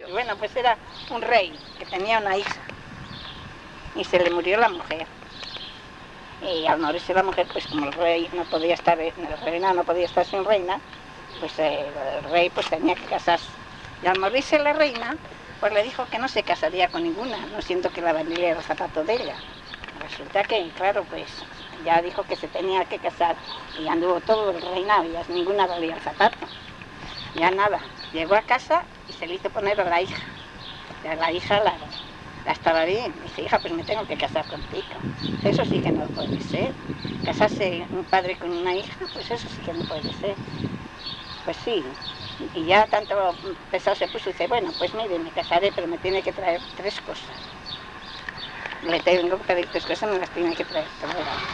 Bueno, pues era un rey que tenía una hija y se le murió la mujer. Y al morirse la mujer, pues como el rey no podía estar, la reina no podía estar sin reina, pues el rey pues tenía que casarse. Y al morirse la reina, pues le dijo que no se casaría con ninguna, no siento que la valiera el zapato de ella. Resulta que, claro, pues ya dijo que se tenía que casar y anduvo todo el reinado y ya ninguna valía el zapato. Ya nada, llegó a casa y se le hizo poner a la hija. Y a la hija la estaba bien. Dice, hija, pues me tengo que casar contigo. Eso sí que no puede ser. Casarse un padre con una hija, pues eso sí que no puede ser. Pues sí. Y ya tanto pesado se puso y dice, bueno, pues mire, me casaré, pero me tiene que traer 3 cosas. Le tengo que pedir 3 cosas, me las tiene que traer todas.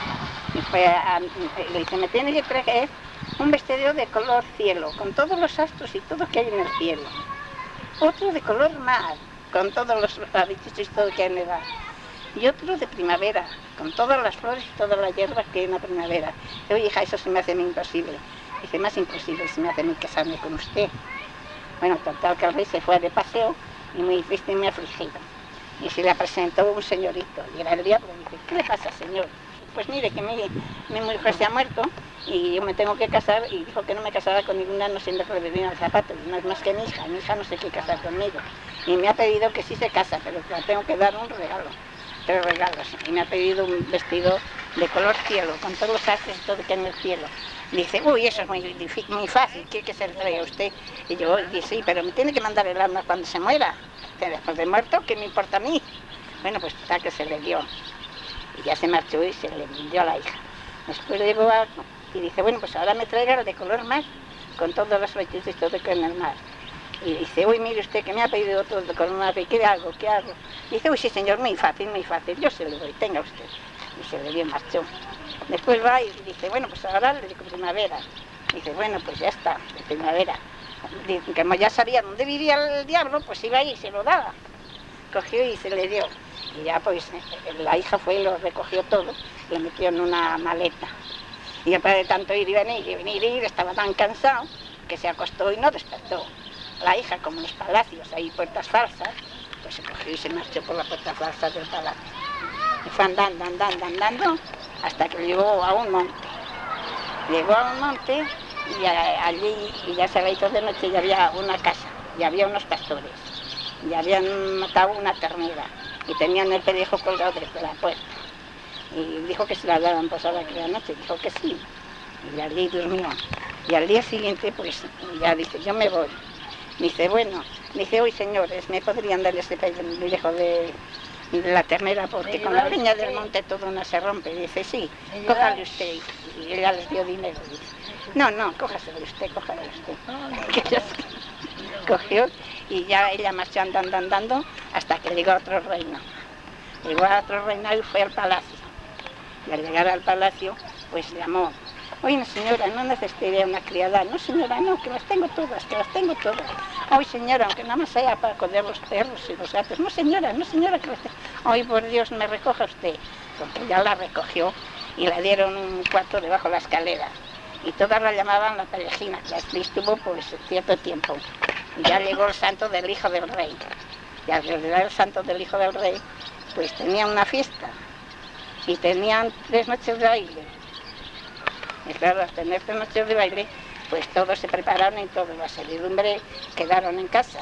Y le dice, me tiene que traer un vestido de color cielo, con todos los astros y todo que hay en el cielo. Otro de color mar, con todos los habichuchos y todo que hay en el mar. Y otro de primavera, con todas las flores y todas las hierbas que hay en la primavera. Y, oye, hija, eso se me hace muy imposible. Dice, más imposible se me hace muy casarme con usted. Bueno, total que el rey se fue de paseo y muy triste y muy afligido. Y se le presentó un señorito, y era el diablo, y dice, ¿qué le pasa, señor? Pues mire, que mi mujer se ha muerto y yo me tengo que casar, y dijo que no me casara con ninguna, no siendo que le venía el zapato, y no es más que mi hija no se quiere casar conmigo. Y me ha pedido que sí se casa, pero que le tengo que dar un regalo, 3 regalos, y me ha pedido un vestido de color cielo, con todos los astros y todo que hay en el cielo. Dice, uy, eso es muy fácil, ¿quiere que se lo traiga a usted? Y yo dije, sí, pero me tiene que mandar el alma cuando se muera. Después de muerto, ¿qué me importa a mí? Bueno, pues está que se le dio. Y ya se marchó y se le dio a la hija. Después llegó y dice, bueno, pues ahora me traiga el de color mar, con todos los habichuchos y todo que hay en el mar. Y dice, uy, mire usted que me ha pedido otro de color mar, ¿qué hago? Dice, uy, sí, señor, muy fácil, yo se lo doy, tenga usted. Y se le dio y marchó. Después va y dice, bueno, pues ahora le digo primavera. Dice, bueno, pues ya está, de primavera. Como ya sabía dónde vivía el diablo, pues iba ahí y se lo daba. Cogió y se le dio. Y ya pues la hija fue y lo recogió todo, lo metió en una maleta. Y después de tanto ir y venir, estaba tan cansado que se acostó y no despertó. La hija, como en los palacios hay puertas falsas, pues se cogió y se marchó por la puerta falsa del palacio. Y fue andando, hasta que llegó a un monte. Llegó a un monte y allí ya se había hecho de noche y había una casa, y había unos pastores, y habían matado una ternera, y tenían el pellejo colgado desde la puerta. Y dijo que se la daban posada aquella noche, dijo que sí, y allí durmió. Y al día siguiente, pues ya dice, yo me voy. Dice, bueno, dice, hoy señores, ¿me podrían dar ese pellejo de la ternera? Porque con la leña del monte todo no se rompe. Dice, sí, cójale usted. Y ella les dio dinero. Dice, no, cójaselo usted. Que ella cogió y ya ella marchó andando hasta que llegó a otro reino. Llegó a otro reino y fue al palacio. Y al llegar al palacio, pues llamó. Oye, señora, no necesitaría una criada. No, señora, no, que las tengo todas. Oye, señora, aunque nada más sea para comer los perros y los gatos. No, señora, que las tengo. Ay, por Dios, me recoja usted. Porque ya la recogió y le dieron un cuarto debajo de la escalera. Y todas la llamaban la Perejina, que así estuvo pues cierto tiempo. Y ya llegó el santo del hijo del rey. Y al llegar el santo del hijo del rey, pues tenía una fiesta. Y tenían 3 noches de baile. Y claro, al tener 3 noches de baile, pues todos se prepararon y toda la servidumbre quedaron en casa.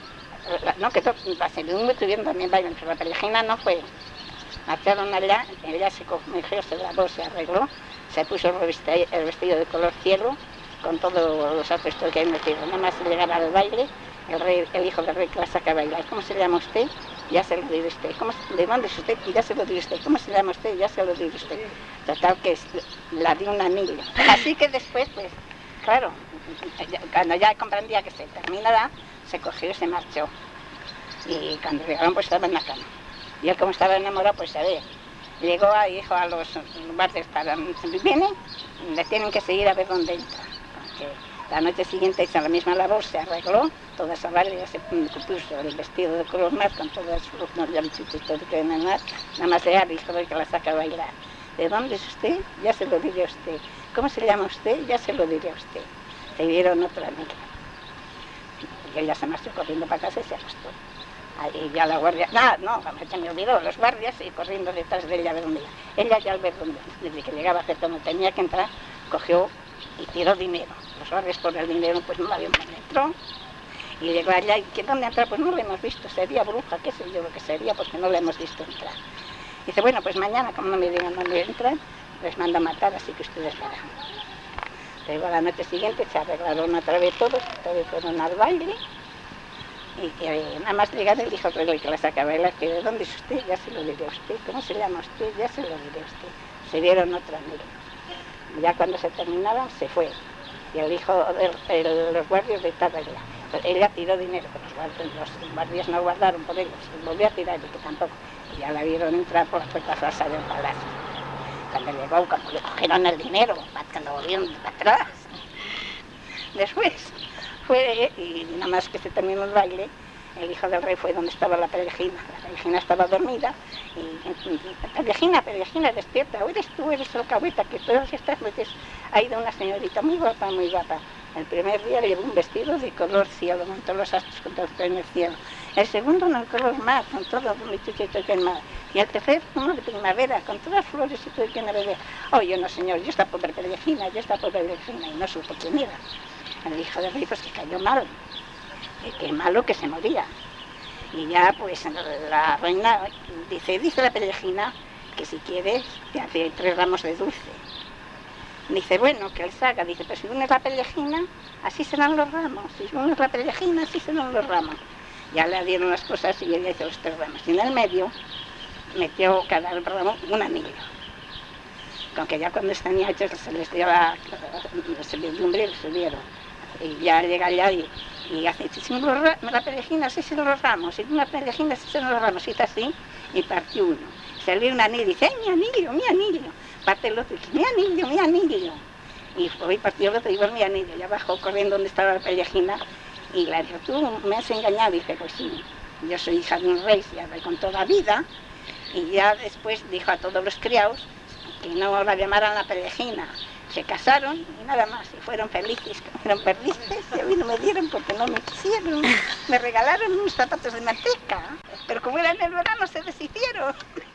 La servidumbre tuvieron también baile, pero la Perejina no fue. Marcharon allá, ella se cogió, se lavó, se arregló, se puso el vestido de color cielo, con todos los aspectos que hay en el cielo. Nada más llegar al baile, el hijo del rey que la saca a bailar. ¿Cómo se llama usted? Ya se lo diré usted. ¿De dónde es usted? Y ya se lo diré usted. ¿Cómo se llama usted? Ya se lo diré usted. Total que la dio un anillo. Así que después, pues, claro, cuando ya comprendía que se terminaba, se cogió y se marchó. Y cuando llegaron, pues estaba en la cama. Y él, como estaba enamorado, pues a ver, llegó y dijo a los guardias, vienen, le tienen que seguir a ver dónde entra. Porque la noche siguiente hizo la misma labor, se arregló, toda esa barra, ya se puso el vestido de color mar, con todos los llamichuchos, todo que en el mar, nada más le dijo que la saca a bailar. ¿De dónde es usted? Ya se lo diré a usted. ¿Cómo se llama usted? Ya se lo diré a usted. Se dieron otra negra. Y ella se marchó corriendo para casa y se acostó. Ahí ya la guardia, no, se me olvidó, los guardias y corriendo detrás de ella a ver dónde iba. Ella ya al ver dónde, desde que llegaba cerca donde tenía que entrar, cogió y tiró dinero. Los guardias por el dinero pues no la habían entró. Y llegó allá y ¿que dónde entra? Pues no la hemos visto, sería bruja, qué sé yo lo que sería, porque no la hemos visto entrar. Dice, bueno, pues mañana, como no me digan dónde entran, les mando a matar, así que ustedes verán. Luego a la noche siguiente se arreglaron otra vez todos, fueron al baile. Y nada más llegar el hijo que la sacaba a bailar, que ¿de dónde es usted? Ya se lo diré a usted. ¿Cómo se llama usted? Ya se lo diré a usted. Se dieron otra noche. Ya cuando se terminaban, se fue. Y el hijo de los guardias detrás de ella. Ella tiró dinero, pero los guardias no guardaron por ellos. Volvió a tirar y que tampoco. Y ya la vieron entrar por la puerta falsa del palacio. Cuando llegó, como le cogieron el dinero, cuando volvieron para atrás. Después fue, y nada más que se terminó el baile, el hijo del rey fue donde estaba la perejina. La perejina estaba dormida y perejina, despierta. ¿O eres tú, eres alcahueta? Que todas estas veces ha ido una señorita muy guapa, muy guapa. El primer día le llevó un vestido de color cielo, con todos los astros, con todo en el cielo. El segundo en el color mar, con todo el mar. Y el tercer uno de primavera, con todas las flores y todo el que navega. Oh, yo no, señor, yo esta pobre perejina, y no supo quién era. El hijo del rey pues que cayó mal. Qué malo que se moría. Y ya pues la reina dice la perejina que si quieres te hace 3 ramos de dulce. Dice, bueno, que él saca, dice, pero si uno es la perejina, así serán los ramos. Si uno es la perejina, así serán los ramos. Ya le dieron las cosas y ella hizo los 3 ramos. Y en el medio metió cada ramo un anillo. Con que ya cuando están hechos se les dio la servidumbre y les subieron. Y ya llega allá y hace, si la perejina, así se los ramos, si una perejina, así se los ramos, hizo así, y partió uno. Salió un anillo y dice, ¡ay, mi anillo! Parte el otro y dice, mi anillo! Y fue y partió el otro y dijo, mi anillo. Ya bajó corriendo donde estaba la perejina y le dijo, tú me has engañado. Y dice, pues sí, yo soy hija de un rey, ya con toda vida. Y ya después dijo a todos los criados que no la llamaran la perejina. Se casaron y nada más, y fueron felices, fueron perdices, y a mí no me dieron porque no me quisieron. Me regalaron unos zapatos de manteca, pero como era en el verano se deshicieron.